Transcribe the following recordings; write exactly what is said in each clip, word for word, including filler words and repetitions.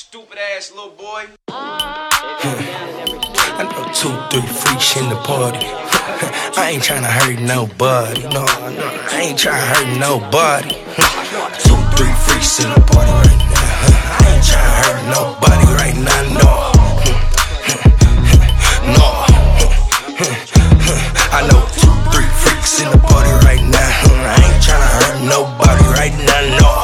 stupid ass little boy. I know two, three freaks in the party. I ain't tryna hurt nobody. No, no, I ain't tryna hurt nobody. Two, three freaks in the party right now. I ain't tryna hurt nobody right now. No, no. I know two, three freaks in the party right now. I ain't tryna hurt nobody right now. No.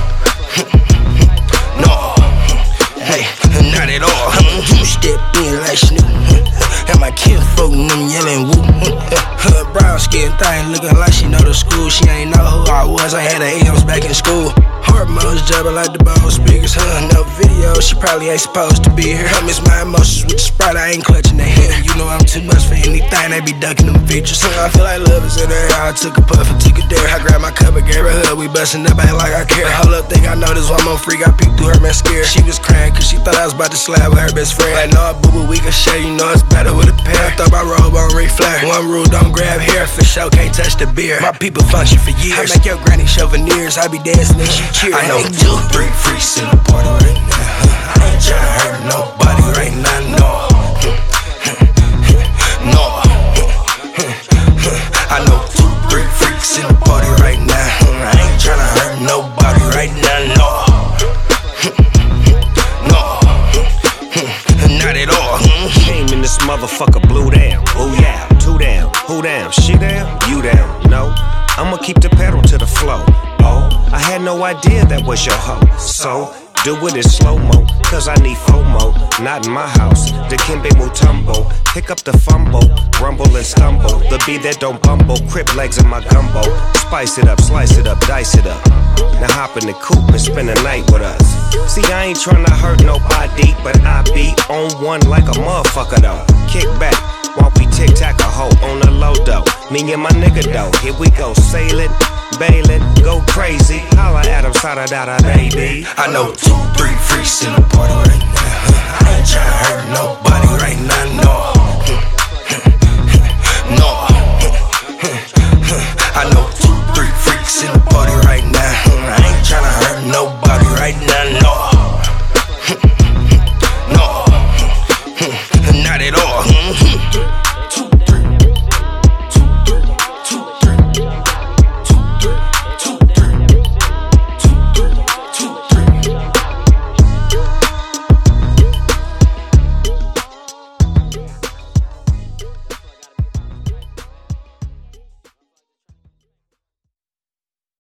No, hey, not at all. Step in like Snoop. And my kinfolk and them yelling whoop. Her brown skin thing looking like she know the school. She ain't know who I was, I had her M's back in school. Hormones jumping like the ball speakers. Her no video, she probably ain't supposed to be here. I miss my emotions with the Sprite, I ain't clutching the hair. You know I'm too much for anything, they be ducking them features. So I feel like love is in the air. I took a puff and took a dare. I grabbed my cup and gave her a hug. We bustin' up, ain't like I care. Hold up, think I know this one more freak. I peeked through her mascara. She was crying cause she thought I was about to slap with her best friend. Like, no, boo-boo, we can share. You know it's better with a pair. I throw my robe on Ric Flair. One rule, don't grab hair. For sure, can't touch the beer. My people function for years. I make your granny show veneers. I be dancing and she cheer. I know two, three freaks in the party right now. I ain't tryna hurt nobody right now. No, no. I know two, three freaks in the party right now. I ain't tryna hurt nobody right now. No, no, not at all. Came in this motherfucker blue down. Oh yeah, two down, who down? She down, you down. No, I'ma keep the pedal to the flow. Oh, I had no idea that was your hoe. So, do it in slow-mo, cause I need FOMO. Not in my house, the Kimbe Mutombo. Pick up the fumble, rumble and stumble. The beat that don't bumble, crip legs in my gumbo. Spice it up, slice it up, dice it up. Now hop in the coupe and spend the night with us. See, I ain't tryna hurt nobody, but I be on one like a motherfucker though. Kick back while we tic-tac a hoe on the low dough. Me and my nigga though, here we go, sailing, bailing, go crazy. Holla at him, sada-da-da, baby. I know two, three freaks in the party right now. I ain't tryna hurt nobody right now, no.